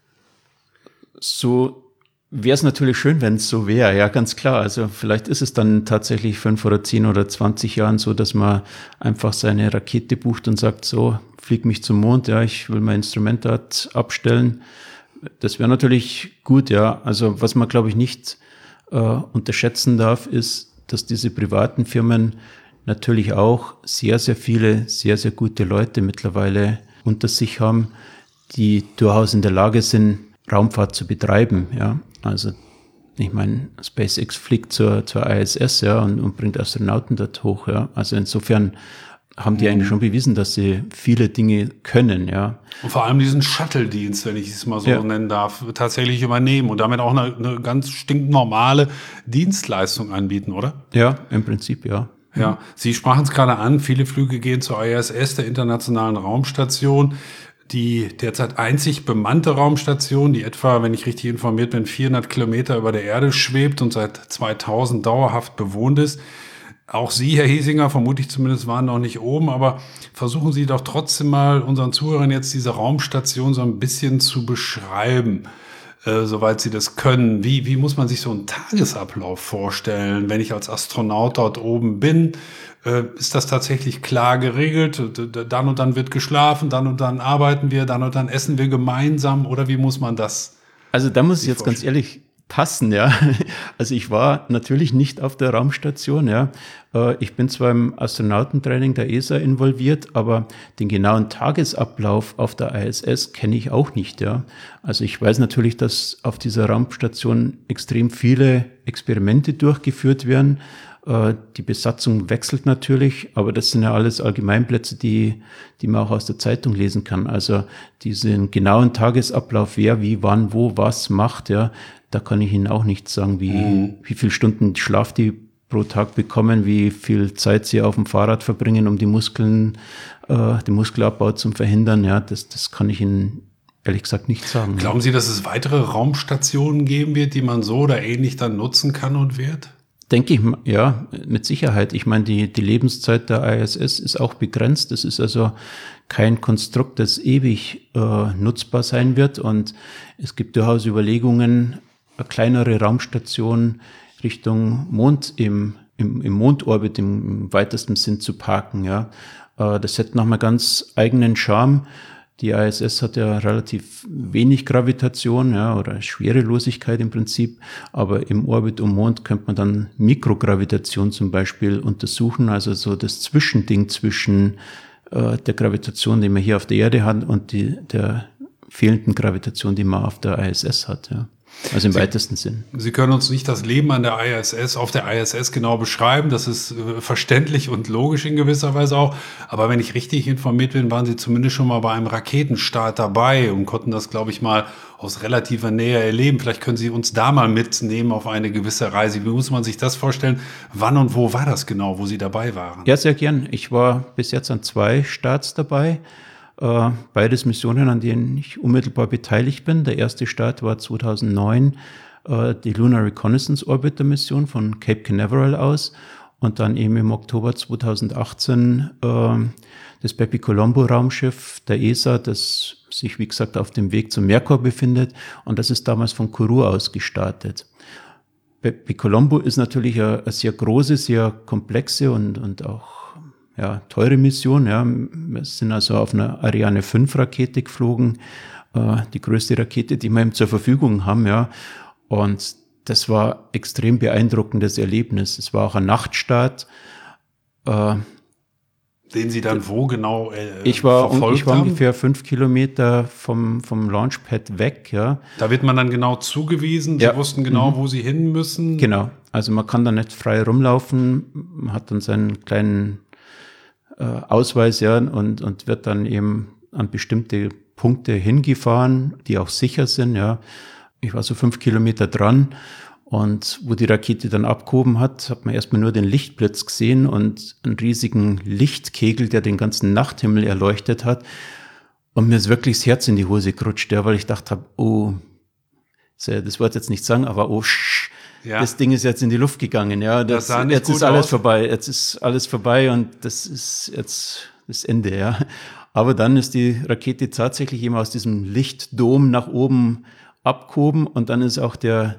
So wäre es natürlich schön, wenn es so wäre, ja, ganz klar. Also vielleicht ist es dann tatsächlich 5 oder 10 oder 20 Jahren so, dass man einfach seine Rakete bucht und sagt, so, flieg mich zum Mond, ja, ich will mein Instrument dort abstellen. Das wäre natürlich gut, ja. Also was man, glaube ich, nicht unterschätzen darf, ist, dass diese privaten Firmen natürlich auch sehr, sehr viele, sehr, sehr gute Leute mittlerweile unter sich haben, die durchaus in der Lage sind, Raumfahrt zu betreiben, ja. Also ich meine, SpaceX fliegt zur ISS, ja, und bringt Astronauten dort hoch, ja. Also insofern haben die eigentlich schon bewiesen, dass sie viele Dinge können, ja. Und vor allem diesen Shuttle-Dienst, wenn ich es mal so nennen darf, tatsächlich übernehmen und damit auch eine ganz stinknormale Dienstleistung anbieten, oder? Ja, im Prinzip, ja. Ja, Sie sprachen es gerade an, viele Flüge gehen zur ISS, der Internationalen Raumstation. Die derzeit einzig bemannte Raumstation, die etwa, wenn ich richtig informiert bin, 400 Kilometer über der Erde schwebt und seit 2000 dauerhaft bewohnt ist. Auch Sie, Herr Hiesinger, vermutlich zumindest, waren noch nicht oben, aber versuchen Sie doch trotzdem mal unseren Zuhörern jetzt diese Raumstation so ein bisschen zu beschreiben. soweit sie das können. Wie muss man sich so einen Tagesablauf vorstellen, wenn ich als Astronaut dort oben bin? Ist das tatsächlich klar geregelt? Dann und dann wird geschlafen, dann und dann arbeiten wir, dann und dann essen wir gemeinsam, oder wie muss man das? Also da muss ich jetzt ganz ehrlich passen, ja. Also ich war natürlich nicht auf der Raumstation, ja. Ich bin zwar im Astronautentraining der ESA involviert, aber den genauen Tagesablauf auf der ISS kenne ich auch nicht, ja. Also ich weiß natürlich, dass auf dieser Raumstation extrem viele Experimente durchgeführt werden. Die Besatzung wechselt natürlich, aber das sind ja alles Allgemeinplätze, die man auch aus der Zeitung lesen kann. Also diesen genauen Tagesablauf, wer wie, wann, wo, was macht, ja, da kann ich Ihnen auch nicht sagen, wie viele Stunden Schlaf die pro Tag bekommen, wie viel Zeit sie auf dem Fahrrad verbringen, um die Muskeln, den Muskelabbau zu verhindern. Ja, das kann ich Ihnen ehrlich gesagt nicht sagen. Glauben Sie, dass es weitere Raumstationen geben wird, die man so oder ähnlich dann nutzen kann und wird? Denke ich, ja, mit Sicherheit. Ich meine, die Lebenszeit der ISS ist auch begrenzt. Das ist also kein Konstrukt, das ewig nutzbar sein wird. Und es gibt durchaus Überlegungen, eine kleinere Raumstation Richtung Mond im Mondorbit im weitesten Sinn zu parken. Ja, das hätte nochmal ganz eigenen Charme. Die ISS hat ja relativ wenig Gravitation, ja, oder Schwerelosigkeit im Prinzip, aber im Orbit um Mond könnte man dann Mikrogravitation zum Beispiel untersuchen, also so das Zwischending zwischen der Gravitation, die man hier auf der Erde hat, und der fehlenden Gravitation, die man auf der ISS hat, ja. Also im weitesten Sinn. Sie können uns nicht das Leben an der ISS, auf der ISS genau beschreiben. Das ist verständlich und logisch in gewisser Weise auch. Aber wenn ich richtig informiert bin, waren Sie zumindest schon mal bei einem Raketenstart dabei und konnten das, glaube ich, mal aus relativer Nähe erleben. Vielleicht können Sie uns da mal mitnehmen auf eine gewisse Reise. Wie muss man sich das vorstellen? Wann und wo war das genau, wo Sie dabei waren? Ja, sehr gern. Ich war bis jetzt an 2 Starts dabei. Beides Missionen, an denen ich unmittelbar beteiligt bin. Der erste Start war 2009, die Lunar Reconnaissance Orbiter Mission von Cape Canaveral aus, und dann eben im Oktober 2018 das Bepicolombo Raumschiff der ESA, das sich, wie gesagt, auf dem Weg zum Merkur befindet, und das ist damals von Kourou aus gestartet. Bepicolombo ist natürlich eine sehr große, sehr komplexe und auch teure Mission. Ja. Wir sind also auf einer Ariane 5 Rakete geflogen, die größte Rakete, die wir eben zur Verfügung haben. Ja. Und das war extrem beeindruckendes Erlebnis. Es war auch ein Nachtstart. Den Sie dann wo genau ich war ungefähr 5 Kilometer vom Launchpad weg. Ja. Da wird man dann genau zugewiesen. Sie wussten genau, wo Sie hin müssen. Genau. Also man kann da nicht frei rumlaufen. Man hat dann seinen kleinen Ausweis, ja, und wird dann eben an bestimmte Punkte hingefahren, die auch sicher sind, ja. Ich war so 5 Kilometer dran, und wo die Rakete dann abgehoben hat man erstmal nur den Lichtblitz gesehen und einen riesigen Lichtkegel, der den ganzen Nachthimmel erleuchtet hat. Und mir ist wirklich das Herz in die Hose gerutscht, ja, weil ich dachte habe, oh, das Wort jetzt nicht sagen, aber ja. Das Ding ist jetzt in die Luft gegangen, ja. Jetzt ist alles vorbei. Jetzt ist alles vorbei und das ist jetzt das Ende, ja. Aber dann ist die Rakete tatsächlich eben aus diesem Lichtdom nach oben abgehoben, und dann ist auch die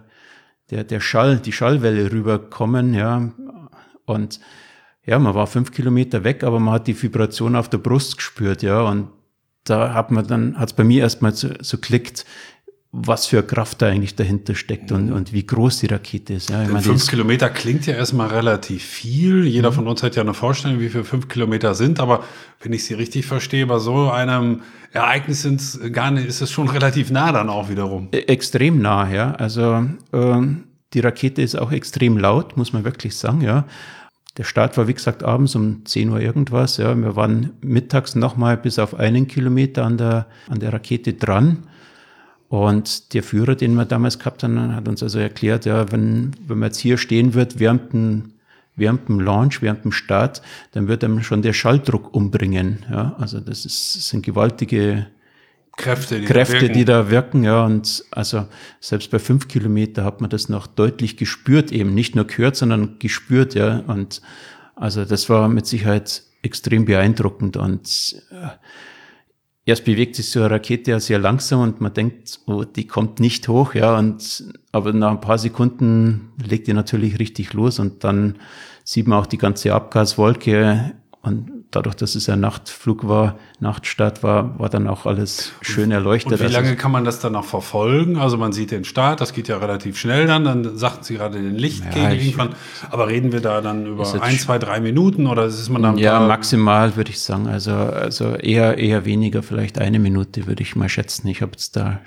Schallwelle rübergekommen, ja. Und ja, man war 5 Kilometer weg, aber man hat die Vibration auf der Brust gespürt, ja. Und da hat's bei mir erstmal so klickt, was für Kraft da eigentlich dahinter steckt und wie groß die Rakete ist. Ja, ich meine, 5 Kilometer klingt ja erstmal relativ viel. Jeder von uns hat ja eine Vorstellung, wie viel 5 Kilometer sind. Aber wenn ich Sie richtig verstehe, bei so einem Ereignis ist es schon relativ nah dann auch wiederum. Extrem nah, ja. Also die Rakete ist auch extrem laut, muss man wirklich sagen, ja. Der Start war, wie gesagt, abends um 10 Uhr irgendwas. Ja. Wir waren mittags nochmal bis auf 1 Kilometer an der Rakete dran. Und der Führer, den wir damals gehabt haben, hat uns also erklärt, ja, wenn man jetzt hier stehen wird während dem Launch, während dem Start, dann wird einem schon der Schalldruck umbringen. Ja, also das sind gewaltige Kräfte, die da wirken. Ja, und also selbst bei 5 Kilometer hat man das noch deutlich gespürt, eben nicht nur gehört, sondern gespürt. Ja, und also das war mit Sicherheit extrem beeindruckend. Und erst bewegt sich so eine Rakete ja sehr langsam und man denkt, oh, die kommt nicht hoch, ja, aber nach ein paar Sekunden legt die natürlich richtig los und dann sieht man auch die ganze Abgaswolke und dadurch, dass es ein Nachtflug war, Nachtstart war dann auch alles schön erleuchtet. Und wie lange kann man das dann noch verfolgen? Also man sieht den Start, das geht ja relativ schnell dann sagten Sie gerade den Lichtkegel irgendwann, aber reden wir da dann über 1, 2, 3 Minuten oder ist man dann? Ja, maximal würde ich sagen, also eher weniger, vielleicht 1 Minute würde ich mal schätzen. Ich habe jetzt da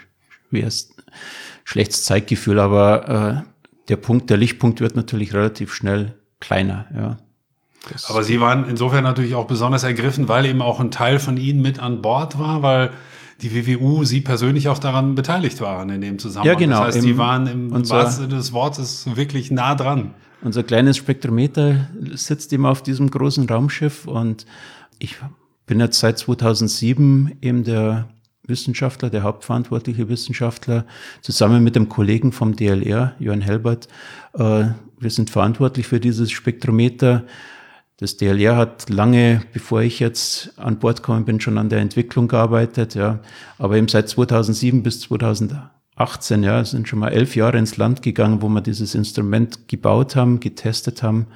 schlechtes Zeitgefühl, aber der Lichtpunkt wird natürlich relativ schnell kleiner, ja. Aber Sie waren insofern natürlich auch besonders ergriffen, weil eben auch ein Teil von Ihnen mit an Bord war, weil die WWU, Sie persönlich auch daran beteiligt waren in dem Zusammenhang. Ja, genau. Das heißt, Sie waren im wahrsten Sinne des Wortes wirklich nah dran. Unser kleines Spektrometer sitzt eben auf diesem großen Raumschiff und ich bin jetzt seit 2007 eben der hauptverantwortliche Wissenschaftler, zusammen mit dem Kollegen vom DLR, Johann Helbert. Wir sind verantwortlich für dieses Spektrometer. Das DLR hat lange, bevor ich jetzt an Bord gekommen bin, schon an der Entwicklung gearbeitet, ja. Aber eben seit 2007 bis 2018, ja, es sind schon mal 11 Jahre ins Land gegangen, wo wir dieses Instrument gebaut haben, getestet haben.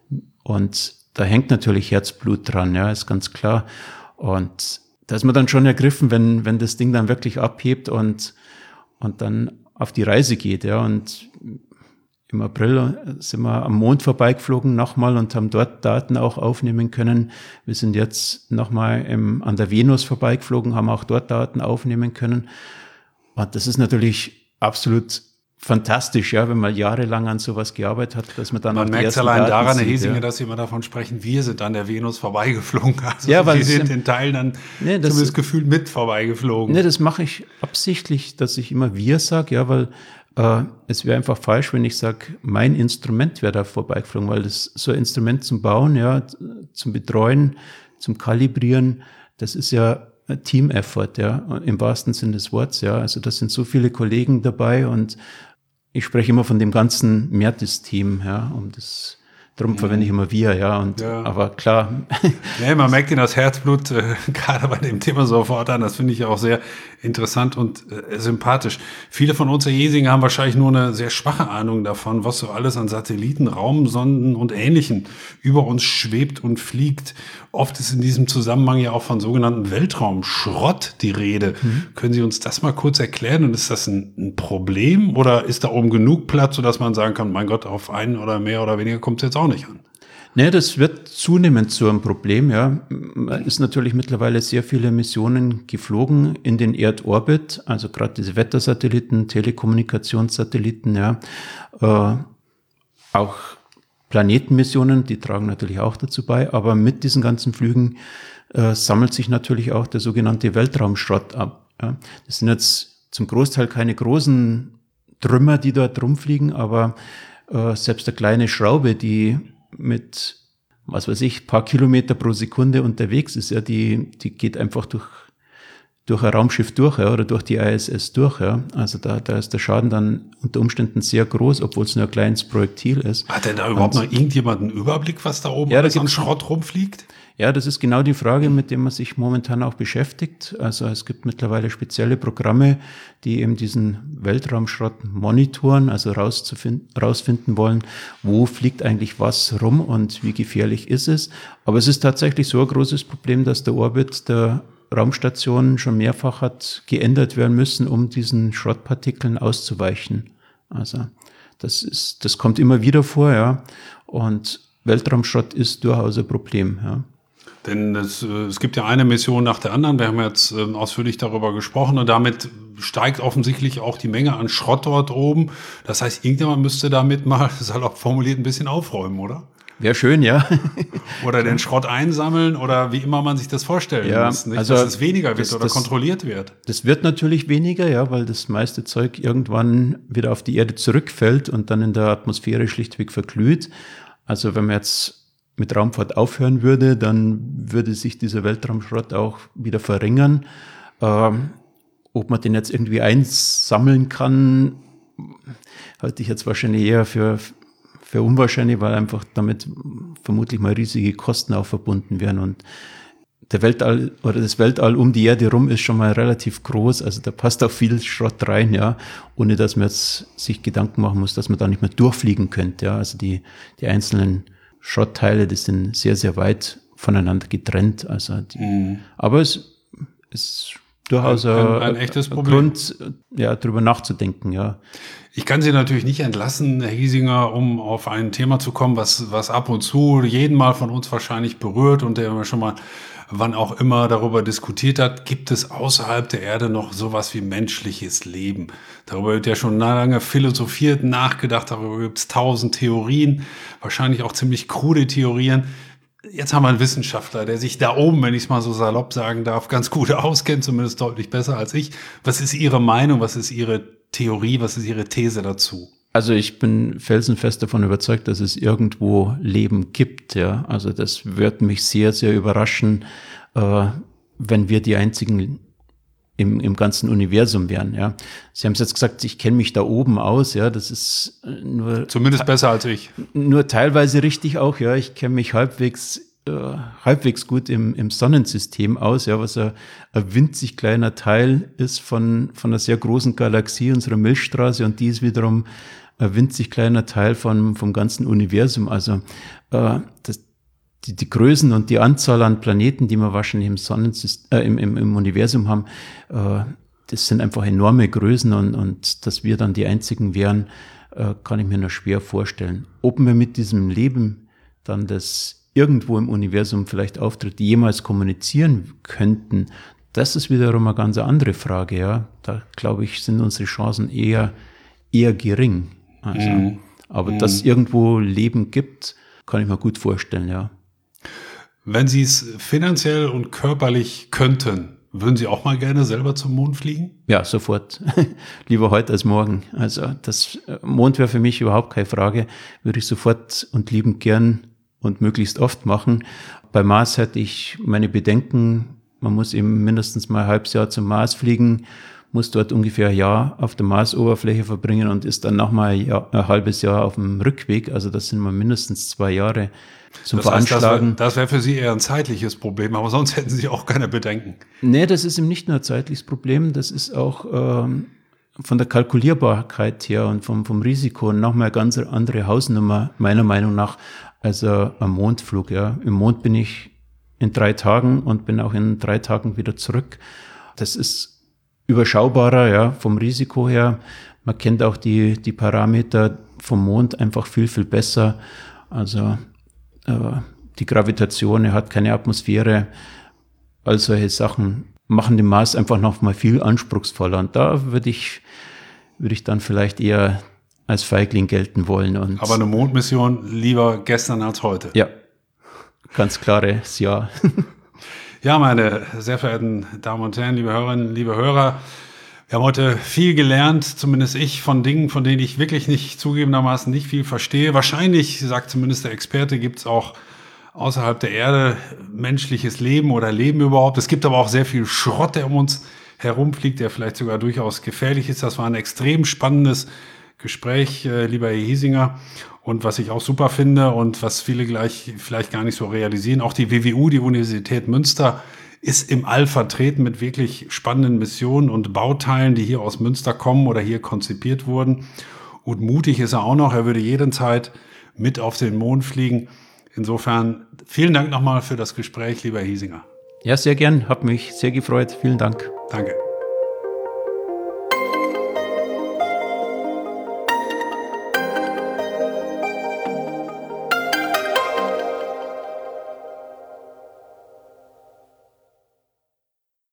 Und da hängt natürlich Herzblut dran, ja, ist ganz klar. Und da ist man dann schon ergriffen, wenn das Ding dann wirklich abhebt und dann auf die Reise geht, ja. Und im April sind wir am Mond vorbeigeflogen nochmal und haben dort Daten auch aufnehmen können. Wir sind jetzt nochmal an der Venus vorbeigeflogen, haben auch dort Daten aufnehmen können. Und das ist natürlich absolut fantastisch, ja, wenn man jahrelang an sowas gearbeitet hat, dass man dann man auch die merkt es ersten allein Daten daran, Herr sieht, Hesinger, ja. dass Sie immer davon sprechen, wir sind an der Venus vorbeigeflogen. Also Ja, weil Sie sind den Teil dann zumindest gefühlt mit vorbeigeflogen. Ne, das mache ich absichtlich, dass ich immer wir sage, ja, weil es wäre einfach falsch, wenn ich sage, mein Instrument wäre da vorbeigeflogen, weil das so ein Instrument zum Bauen, ja, zum Betreuen, zum Kalibrieren, das ist ja ein Team-Effort, ja, im wahrsten Sinne des Wortes, ja. Also da sind so viele Kollegen dabei und ich spreche immer von dem ganzen Mertis-Team, ja, darum verwende ich immer wir, ja, aber klar. Ja, man merkt Ihnen das Herzblut gerade bei dem Thema sofort an. Das finde ich auch sehr interessant und sympathisch. Viele von uns, Herr Hesinger, haben wahrscheinlich nur eine sehr schwache Ahnung davon, was so alles an Satelliten, Raumsonden und Ähnlichem über uns schwebt und fliegt. Oft ist in diesem Zusammenhang ja auch von sogenannten Weltraumschrott die Rede. Können Sie uns das mal kurz erklären? Und ist das ein Problem oder ist da oben genug Platz, sodass man sagen kann, mein Gott, auf einen oder mehr oder weniger kommt es jetzt auch nicht an? Nee, das wird zunehmend zu einem Problem, ja. Man ist natürlich mittlerweile sehr viele Missionen geflogen in den Erdorbit, also gerade diese Wettersatelliten, Telekommunikationssatelliten, ja. Auch Planetenmissionen, die tragen natürlich auch dazu bei, aber mit diesen ganzen Flügen sammelt sich natürlich auch der sogenannte Weltraumschrott ab. Ja. Das sind jetzt zum Großteil keine großen Trümmer, die dort rumfliegen, aber selbst eine kleine Schraube, die mit, was weiß ich, paar Kilometer pro Sekunde unterwegs ist, ja, die geht einfach durch ein Raumschiff durch, ja, oder durch die ISS durch, ja. Also da ist der Schaden dann unter Umständen sehr groß, obwohl es nur ein kleines Projektil ist. Hat denn da überhaupt noch irgendjemand einen Überblick, was da oben alles an Schrott rumfliegt? Ja, das ist genau die Frage, mit der man sich momentan auch beschäftigt. Also es gibt mittlerweile spezielle Programme, die eben diesen Weltraumschrott monitoren, also rausfinden wollen, wo fliegt eigentlich was rum und wie gefährlich ist es. Aber es ist tatsächlich so ein großes Problem, dass der Orbit der Raumstation schon mehrfach hat geändert werden müssen, um diesen Schrottpartikeln auszuweichen. Also das kommt immer wieder vor, ja. Und Weltraumschrott ist durchaus ein Problem, ja. Denn es gibt ja eine Mission nach der anderen. Wir haben jetzt ausführlich darüber gesprochen und damit steigt offensichtlich auch die Menge an Schrott dort oben. Das heißt, irgendjemand müsste damit mal, salopp formuliert, ein bisschen aufräumen, oder? Wäre schön, ja. Oder den Schrott einsammeln oder wie immer man sich das vorstellen muss. Nicht, also, dass es weniger wird oder kontrolliert wird. Das wird natürlich weniger, ja, weil das meiste Zeug irgendwann wieder auf die Erde zurückfällt und dann in der Atmosphäre schlichtweg verglüht. Also wenn man jetzt mit Raumfahrt aufhören würde, dann würde sich dieser Weltraumschrott auch wieder verringern. Ob man den jetzt irgendwie einsammeln kann, halte ich jetzt wahrscheinlich eher für unwahrscheinlich, weil einfach damit vermutlich mal riesige Kosten auch verbunden wären. Und der Weltall oder das Weltall um die Erde rum ist schon mal relativ groß, also da passt auch viel Schrott rein, ja, ohne dass man jetzt sich Gedanken machen muss, dass man da nicht mehr durchfliegen könnte, ja, also die einzelnen Schrottteile, die sind sehr, sehr weit voneinander getrennt, also aber es ist durchaus ein echtes Problem. Grund, ja, drüber nachzudenken, ja. Ich kann Sie natürlich nicht entlassen, Herr Hiesinger, um auf ein Thema zu kommen, was ab und zu jeden Mal von uns wahrscheinlich berührt und der wir schon mal, wann auch immer, darüber diskutiert hat, gibt es außerhalb der Erde noch sowas wie menschliches Leben? Darüber wird ja schon lange philosophiert, nachgedacht, darüber gibt es 1000 Theorien, wahrscheinlich auch ziemlich krude Theorien. Jetzt haben wir einen Wissenschaftler, der sich da oben, wenn ich es mal so salopp sagen darf, ganz gut auskennt, zumindest deutlich besser als ich. Was ist Ihre Meinung, was ist Ihre Theorie, was ist Ihre These dazu? Also ich bin felsenfest davon überzeugt, dass es irgendwo Leben gibt, ja. Also das wird mich sehr, sehr überraschen, wenn wir die einzigen im ganzen Universum wären, ja. Sie haben es jetzt gesagt, ich kenne mich da oben aus, ja. Das ist nur zumindest besser als ich. Nur teilweise richtig auch, ja. Ich kenne mich halbwegs gut im Sonnensystem aus, ja, was ein winzig kleiner Teil ist von einer sehr großen Galaxie, unserer Milchstraße, und die ist wiederum ein winzig kleiner Teil vom ganzen Universum. Also die Größen und die Anzahl an Planeten, die wir wahrscheinlich im Sonnensystem, im Universum haben, das sind einfach enorme Größen, und dass wir dann die einzigen wären, kann ich mir nur schwer vorstellen. Ob wir mit diesem Leben dann, das irgendwo im Universum vielleicht auftritt, jemals kommunizieren könnten, das ist wiederum eine ganz andere Frage, ja. Da, glaube ich, sind unsere Chancen eher gering. Also, aber dass es irgendwo Leben gibt, kann ich mir gut vorstellen, ja. Wenn Sie es finanziell und körperlich könnten, würden Sie auch mal gerne selber zum Mond fliegen? Ja, sofort. Lieber heute als morgen. Also das Mond wäre für mich überhaupt keine Frage. Würde ich sofort und liebend gern und möglichst oft machen. Bei Mars hätte ich meine Bedenken. Man muss eben mindestens mal ein halbes Jahr zum Mars fliegen, muss dort ungefähr ein Jahr auf der Marsoberfläche verbringen und ist dann nochmal ein halbes Jahr auf dem Rückweg. Also das sind mal mindestens 2 Jahre zum Veranschlagen. Das wäre für Sie eher ein zeitliches Problem, aber sonst hätten Sie auch keine Bedenken. Nee, das ist eben nicht nur ein zeitliches Problem, das ist auch von der Kalkulierbarkeit her und vom Risiko nochmal eine ganz andere Hausnummer, meiner Meinung nach, als ein Mondflug. Ja. Im Mond bin ich in 3 Tagen und bin auch in 3 Tagen wieder zurück. Das ist überschaubarer, ja, vom Risiko her. Man kennt auch die Parameter vom Mond einfach viel, viel besser. Also die Gravitation, er hat keine Atmosphäre. All solche Sachen machen den Mars einfach noch mal viel anspruchsvoller. Und da würde ich dann vielleicht eher als Feigling gelten wollen. Aber eine Mondmission lieber gestern als heute. Ja, ganz klares Ja. Ja, meine sehr verehrten Damen und Herren, liebe Hörerinnen, liebe Hörer, wir haben heute viel gelernt, zumindest ich, von Dingen, von denen ich wirklich zugegebenermaßen nicht viel verstehe. Wahrscheinlich, sagt zumindest der Experte, gibt es auch außerhalb der Erde menschliches Leben oder Leben überhaupt. Es gibt aber auch sehr viel Schrott, der um uns herumfliegt, der vielleicht sogar durchaus gefährlich ist. Das war ein extrem spannendes Gespräch, lieber Herr Hiesinger. Und was ich auch super finde und was viele gleich vielleicht gar nicht so realisieren, auch die WWU, die Universität Münster, ist im All vertreten mit wirklich spannenden Missionen und Bauteilen, die hier aus Münster kommen oder hier konzipiert wurden. Und mutig ist er auch noch. Er würde jederzeit mit auf den Mond fliegen. Insofern vielen Dank nochmal für das Gespräch, lieber Herr Hiesinger. Ja, sehr gern. Hat mich sehr gefreut. Vielen Dank. Danke.